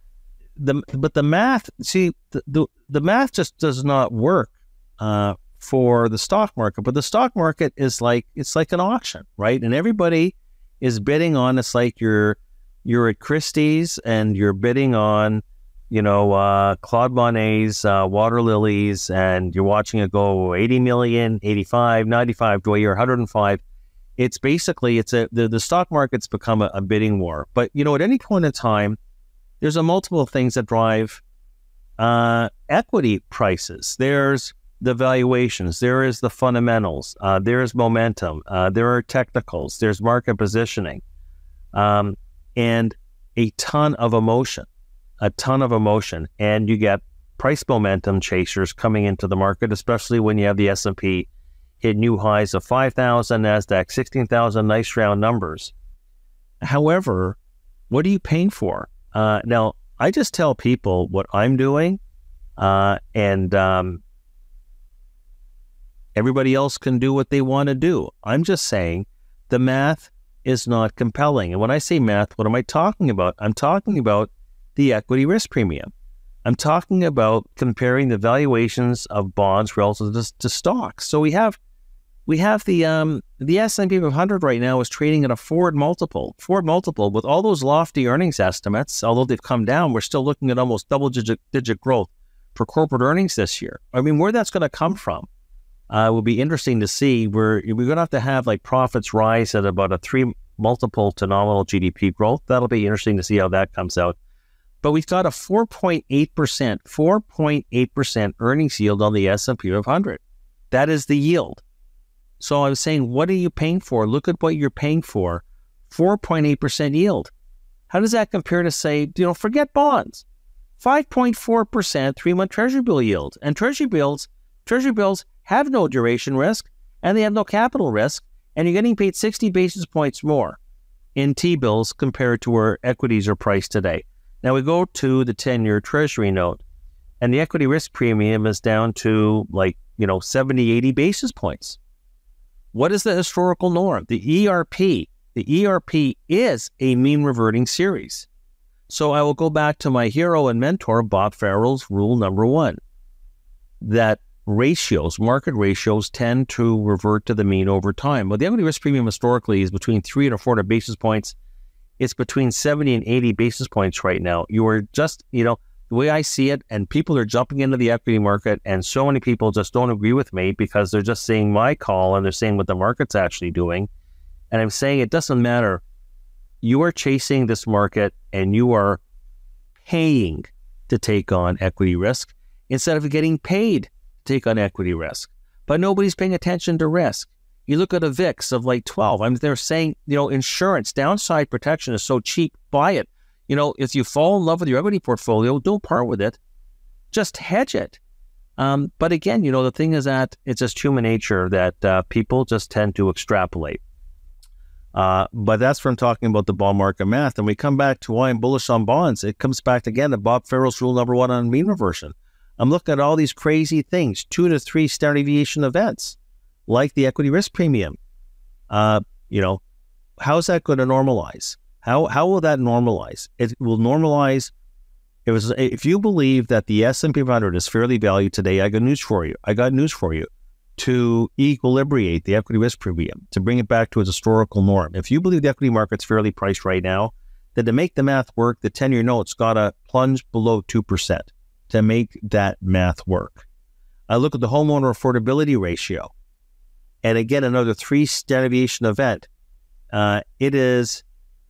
math. See, the math just does not work for the stock market. But the stock market is it's like an auction, right? And everybody is bidding on. It's like you're at Christie's and you're bidding on, Claude Monet's water lilies, and you're watching it go 80 million, 85, 95 to a year, 105. It's basically, the stock market's become a bidding war. But, at any point in time, there's a multiple of things that drive equity prices. There's the valuations, there is the fundamentals, there is momentum, there are technicals, there's market positioning, and a ton of emotion. And you get price momentum chasers coming into the market, especially when you have the S&P hit new highs of 5,000, NASDAQ 16,000, nice round numbers. However, what are you paying for? Now, I just tell people what I'm doing, and everybody else can do what they want to do. I'm just saying the math is not compelling. And when I say math, what am I talking about? I'm talking about the equity risk premium. I'm talking about comparing the valuations of bonds relative to stocks. So we have the S&P 500 right now is trading at a forward multiple with all those lofty earnings estimates. Although they've come down, we're still looking at almost double-digit growth for corporate earnings this year. Where that's going to come from will be interesting to see. We're going to have like profits rise at about a 3 multiple to nominal GDP growth. That'll be interesting to see how that comes out. But we've got a 4.8% earnings yield on the S&P 500. That is the yield. So I was saying, what are you paying for? Look at what you're paying for. 4.8% yield. How does that compare to, say, forget bonds? 5.4% 3-month Treasury bill yield. And Treasury bills have no duration risk, and they have no capital risk, and you're getting paid 60 basis points more in T-bills compared to where equities are priced today. Now we go to the 10-year Treasury note, and the equity risk premium is down to 70, 80 basis points. What is the historical norm? The ERP is a mean reverting series. So I will go back to my hero and mentor, Bob Farrell's rule number 1, that market ratios tend to revert to the mean over time. Well, the equity risk premium historically is between 300 and 400 basis points. It's between 70 and 80 basis points right now. You are just, the way I see it, and people are jumping into the equity market, and so many people just don't agree with me because they're just seeing my call and they're seeing what the market's actually doing. And I'm saying it doesn't matter. You are chasing this market and you are paying to take on equity risk instead of getting paid to take on equity risk. But nobody's paying attention to risk. You look at a VIX of like 12. I mean, they're saying, insurance, downside protection is so cheap, buy it. If you fall in love with your equity portfolio, don't part with it. Just hedge it. But again, the thing is that it's just human nature that people just tend to extrapolate. But that's from talking about the bond market math. And we come back to why I'm bullish on bonds. It comes back again to Bob Farrell's rule number 1 on mean reversion. I'm looking at all these crazy things, 2 to 3 standard deviation events, like the equity risk premium. How's that going to normalize? How will that normalize? It will normalize. If you believe that the S&P 500 is fairly valued today, I got news for you. To equilibrate the equity risk premium, to bring it back to its historical norm. If you believe the equity market's fairly priced right now, then to make the math work, the 10-year note's got to plunge below 2% to make that math work. I look at the homeowner affordability ratio, and again, another 3 standard deviation event. It is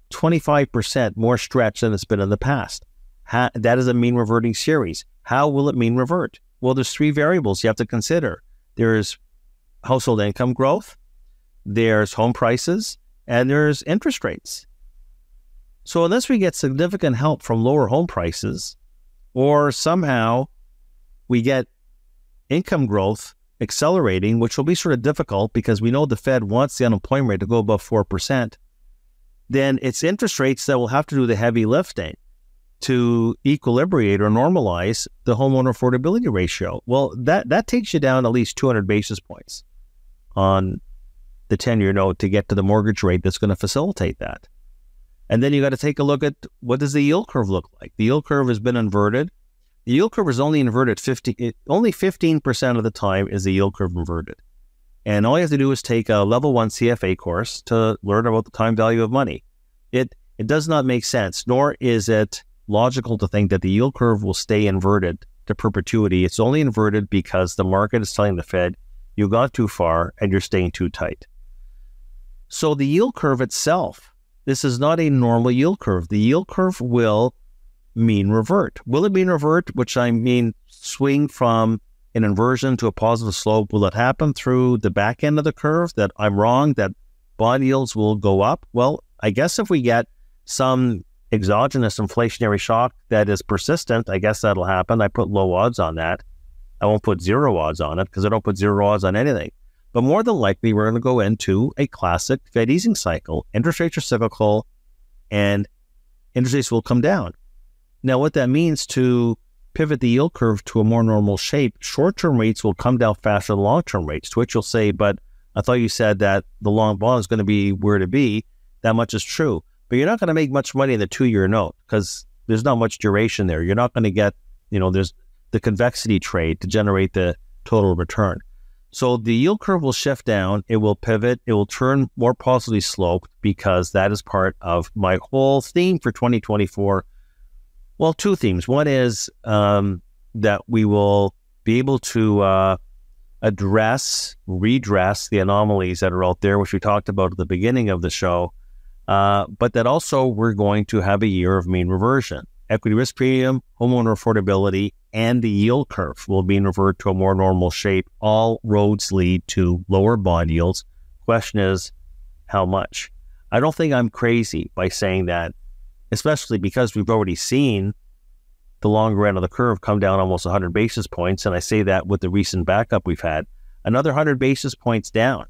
25% more stretch than it's been in the past. That is a mean reverting series. How will it mean revert? Well, there's 3 variables you have to consider. There's household income growth, there's home prices, and there's interest rates. So unless we get significant help from lower home prices, or somehow we get income growth accelerating, which will be sort of difficult because we know the Fed wants the unemployment rate to go above 4%, then it's interest rates that will have to do the heavy lifting to equilibrate or normalize the homeowner affordability ratio. Well, that takes you down at least 200 basis points on the 10-year note to get to the mortgage rate that's going to facilitate that. And then you got to take a look at what does the yield curve look like. The yield curve has been inverted. The yield curve is only inverted only 15% of the time is the yield curve inverted. And all you have to do is take a level 1 CFA course to learn about the time value of money. It does not make sense, nor is it logical to think that the yield curve will stay inverted to perpetuity. It's only inverted because the market is telling the Fed, you got too far and you're staying too tight. So the yield curve itself, this is not a normal yield curve. The yield curve will mean revert. Will it mean revert, which I mean swing from an inversion to a positive slope? Will it happen through the back end of the curve that I'm wrong, that bond yields will go up? Well, I guess if we get some exogenous inflationary shock that is persistent, I guess that'll happen. I put low odds on that. I won't put 0 odds on it because I don't put 0 odds on anything. But more than likely, we're going to go into a classic Fed easing cycle. Interest rates are cyclical and interest rates will come down. Now, what that means to pivot the yield curve to a more normal shape, short-term rates will come down faster than long-term rates, to which you'll say, but I thought you said that the long bond is going to be where to be. That much is true. But you're not going to make much money in the 2-year note because there's not much duration there. You're not going to get, there's the convexity trade to generate the total return. So the yield curve will shift down. It will pivot. It will turn more positively sloped because that is part of my whole theme for 2024. Well, 2 themes. One is that we will be able to redress the anomalies that are out there, which we talked about at the beginning of the show. But that also we're going to have a year of mean reversion. Equity risk premium, homeowner affordability, and the yield curve will be reverted to a more normal shape. All roads lead to lower bond yields. Question is, how much? I don't think I'm crazy by saying that, especially because we've already seen the longer end of the curve come down almost 100 basis points. And I say that with the recent backup we've had. Another 100 basis points down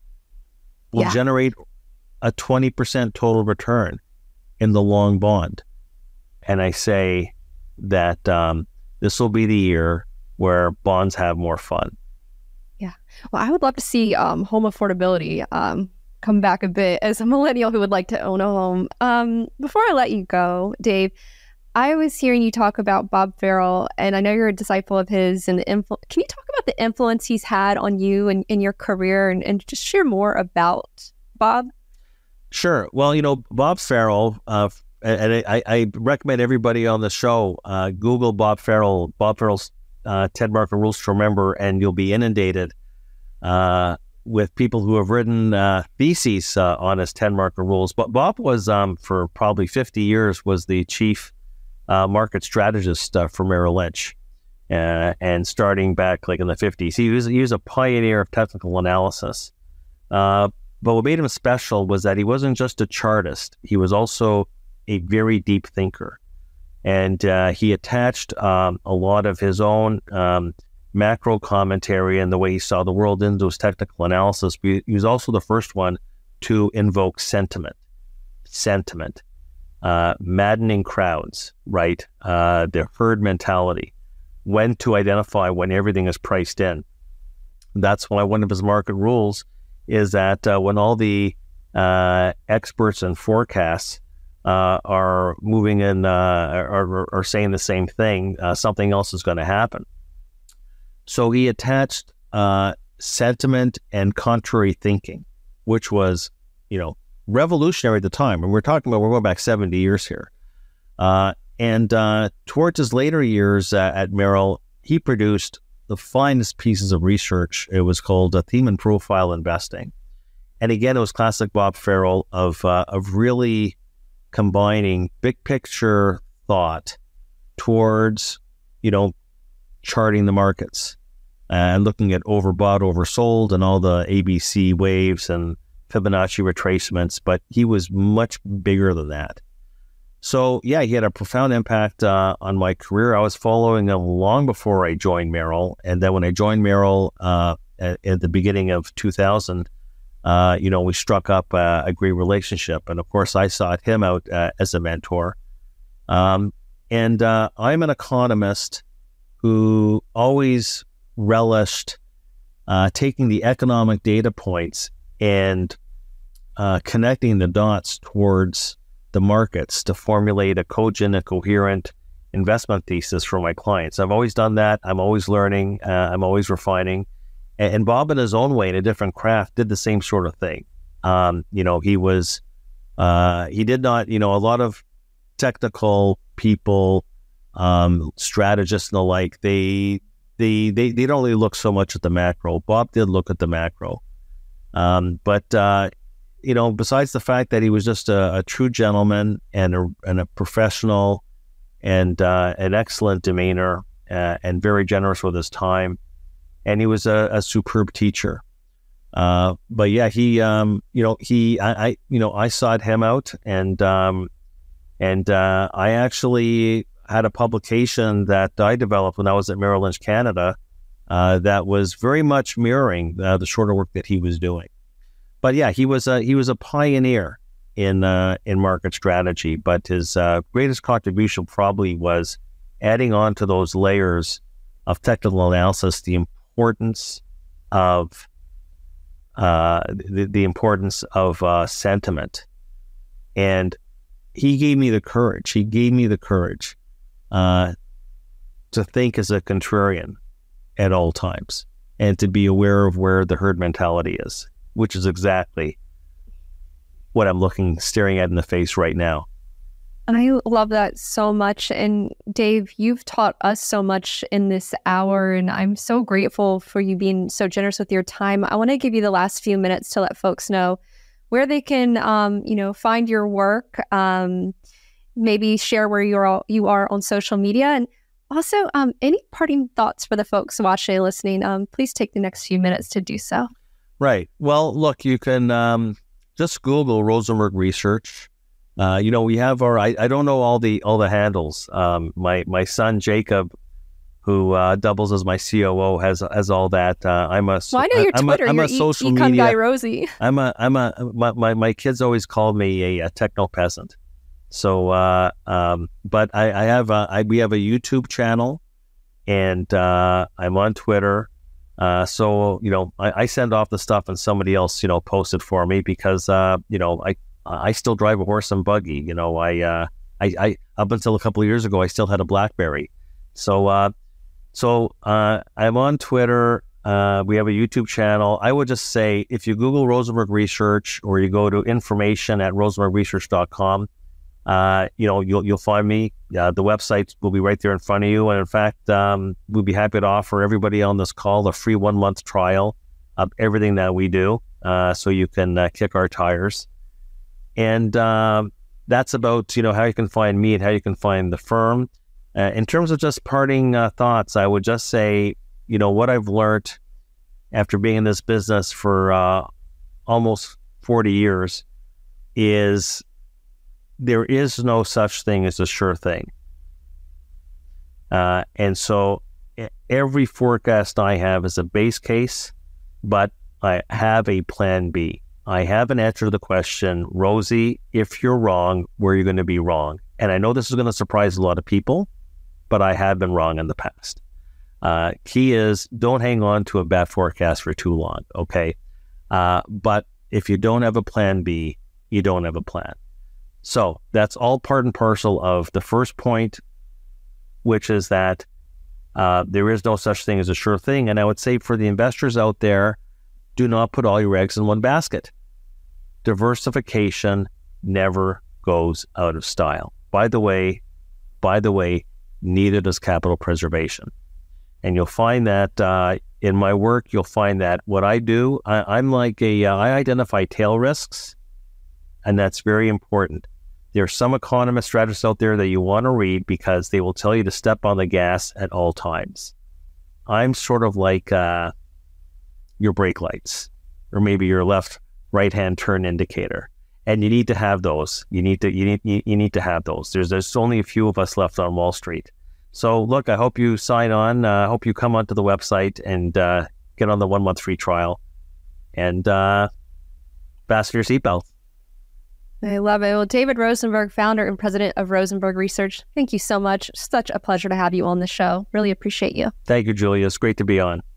will generate a 20% total return in the long bond. And I say that this will be the year where bonds have more fun. Yeah. Well, I would love to see home affordability come back a bit as a millennial who would like to own a home. Before I let you go, Dave, I was hearing you talk about Bob Farrell, and I know you're a disciple of his. And can you talk about the influence he's had on you and in your career and just share more about Bob? Sure. Well, Bob Farrell, I recommend everybody on the show, Google Bob Farrell's 10 Market Rules to Remember, and you'll be inundated with people who have written theses on his 10 Market Rules. But Bob was, for probably 50 years, was the chief market strategist for Merrill Lynch. And starting back like in the 50s, he was a pioneer of technical analysis. But what made him special was that he wasn't just a chartist. He was also a very deep thinker. And he attached a lot of his own macro commentary and the way he saw the world into his technical analysis. He was also the first one to invoke sentiment, maddening crowds, right? The herd mentality, when to identify when everything is priced in. That's why one of his market rules is that when all the experts and forecasts are moving in, are saying the same thing, something else is going to happen. So he attached sentiment and contrary thinking, which was, revolutionary at the time. And we're going back 70 years here. And towards his later years at Merrill, he produced the finest pieces of research. It was called Theme and Profile Investing. And again, it was classic Bob Farrell of really combining big picture thought towards, charting the markets and looking at overbought, oversold, and all the ABC waves and Fibonacci retracements. But he was much bigger than that. So yeah, he had a profound impact on my career. I was following him long before I joined Merrill. And then when I joined Merrill at the beginning of 2000, we struck up a great relationship. And of course, I sought him out as a mentor. And I'm an economist who always relished taking the economic data points and connecting the dots towards the markets to formulate a cogent and coherent investment thesis for my clients. I've always done that. I'm always learning. I'm always refining. And Bob, in his own way, in a different craft, did the same sort of thing. He did not, a lot of technical people, strategists and the like, they don't really look so much at the macro. Bob did look at the macro. But besides the fact that he was just a true gentleman and a professional and an excellent demeanor and very generous with his time, and he was a superb teacher. But yeah, I sought him out, and I actually had a publication that I developed when I was at Merrill Lynch Canada that was very much mirroring the sort of work that he was doing. But yeah, he was a pioneer in market strategy. But his greatest contribution probably was adding on to those layers of technical analysis the importance of the importance of sentiment. And he gave me the courage. He gave me the courage to think as a contrarian at all times and to be aware of where the herd mentality is, which is exactly what I'm staring at in the face right now. And I love that so much. And Dave, you've taught us so much in this hour, and I'm so grateful for you being so generous with your time. I want to give you the last few minutes to let folks know where they can, find your work, maybe share where you are on social media, and also any parting thoughts for the folks watching and listening. Please take the next few minutes to do so. Right. Well, look, you can just Google Rosenberg Research. We have I don't know all the handles. My son Jacob, who doubles as my COO, has all that. I know your Twitter. I'm you're a social econ media guy, Rosie. My kids always called me a techno peasant. So, but we have a YouTube channel, and I'm on Twitter. So I send off the stuff and somebody else posts it for me because I still drive a horse and buggy. I up until a couple of years ago I still had a BlackBerry. So I'm on Twitter. We have a YouTube channel. I would just say if you Google Rosenberg Research or you go to information@rosenbergresearch.com, you'll find me. The website will be right there in front of you. And in fact, we'll be happy to offer everybody on this call a free 1-month trial of everything that we do, so you can kick our tires. And that's about how you can find me and how you can find the firm. In terms of just parting thoughts, I would just say, what I've learned after being in this business for almost 40 years is there is no such thing as a sure thing. And so every forecast I have is a base case, but I have a plan B. I have an answer to the question, Rosie, if you're wrong, where are you going to be wrong? And I know this is going to surprise a lot of people, but I have been wrong in the past. Key is don't hang on to a bad forecast for too long, okay? But if you don't have a plan B, you don't have a plan. So that's all part and parcel of the first point, which is that there is no such thing as a sure thing. And I would say for the investors out there, do not put all your eggs in one basket. Diversification never goes out of style. By the way, neither does capital preservation. And you'll find that in my work, you'll find that what I do, I'm like I identify tail risks, and that's very important. There are some economist strategists out there that you want to read because they will tell you to step on the gas at all times. I'm sort of like your brake lights, or maybe your right-hand turn indicator, and you need to have those. You need to have those. There's only a few of us left on Wall Street. So look, I hope you sign on. I hope you come onto the website and get on the 1-month free trial, and fasten your seatbelt. I love it. Well, David Rosenberg, founder and president of Rosenberg Research, thank you so much. Such a pleasure to have you on the show. Really appreciate you. Thank you, Julia. It's great to be on.